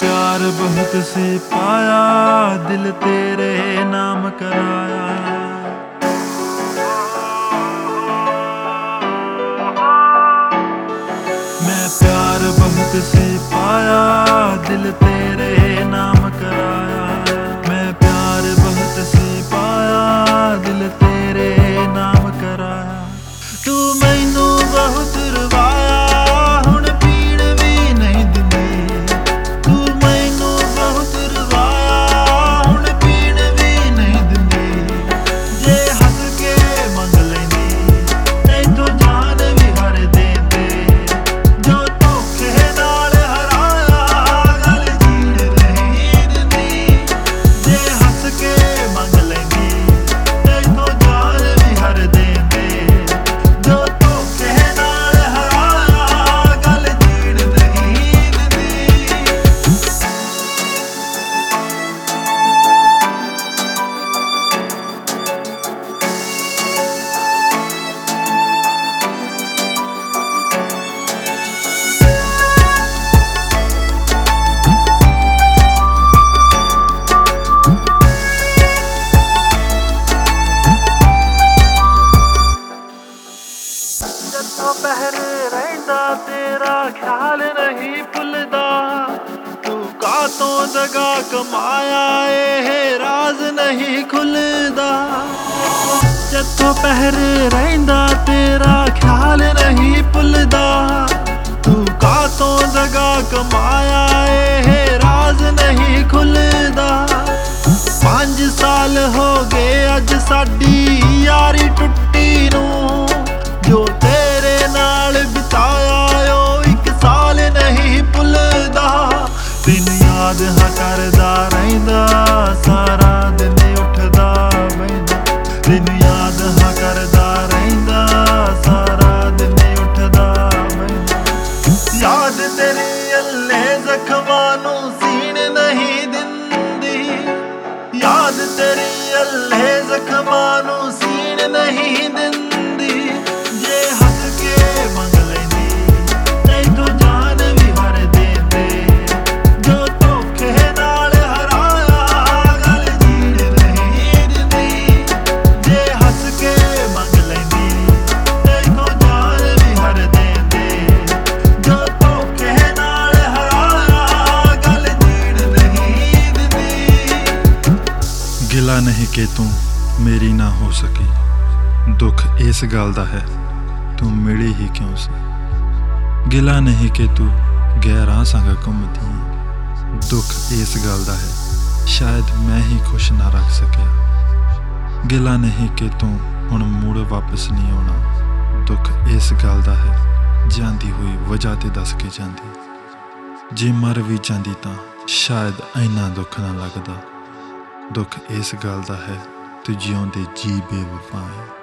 प्यार बहुत सी पाया, दिल तेरे नाम कराया। मैं प्यार बहुत सी पाया, दिल तेरे नाम कराया। मैं प्यार बहुत सी पाया, दिल तेरे नाम कराया। तू मैनू बहुत रवाया, हुण पीड़ भी नहीं दिंदी। तू मैनू बहुत रवाया, हुण पीड़ भी नहीं दिंदी। जे हस के मंग लैंदी, तैथों जान भी हर देंदे। जो धोखे नाल हराया, गल जीण नहीं दिंदी। जे हस के मंग लैंदी, तैथों जान भी हर देंदे। जो धोखे नाल हराया, गल जीण नहीं दिंदी। जद्दों पहर रहिंदा तेरा ख्याल नहीं भुलदा। तू कातों जगह कमाया, ए राज नहीं खुलदा। जद्दों पहर रहिंदा तेरा ख्याल नहीं भुलदा। तू कातों जगह कमाया, ए राज नहीं खुलदा। 5 साल हो गए अज साडी यारी टुट्टी नूं। जो तेरे नाल बिताया, ओ 1 साल नहीं भुलदा। दिन याद हाँ करदा रहिंदा, सारा दिन उठदा बहिंदा। दिन याद हाँ करदा रहिंदा, सारा दिन उठदा बहिंदा। याद तेरी अल्ले जख्मां नूं सीण नहीं दिंदी। याद तेरी अल्ले जख्मां नूं सीण नहीं दिंदी। जे हस के मंग लैंदी, तैथों जान भी हर देंदे। जो धोखे नाल हराया, गल जीण नहीं दिंदी। जे हस के मंग लैंदी, तैथों जान भी हर देंदे। जो धोखे नाल हराया, गल जीण नहीं दिंदी। गिला नहीं कि तू मेरी ना हो सकी। दुख इस गल दा है, तू मिली ही क्यों सी। गिला नहीं कि तू गैरां संग घुमदी है। दुख इस गल दा है, शायद मैं ही खुश ना रख सकिया। गिला नहीं कि तू हुण मुड़ वापस नहीं आउणा। दुख इस गल दा है, जांदी हुई वजह ते दस के जांदी। जे मर भी जांदी तां शायद इन्ना दुख ना लगदा। दुख इस गल दा है, तू जिउंदे जी बेवफा है।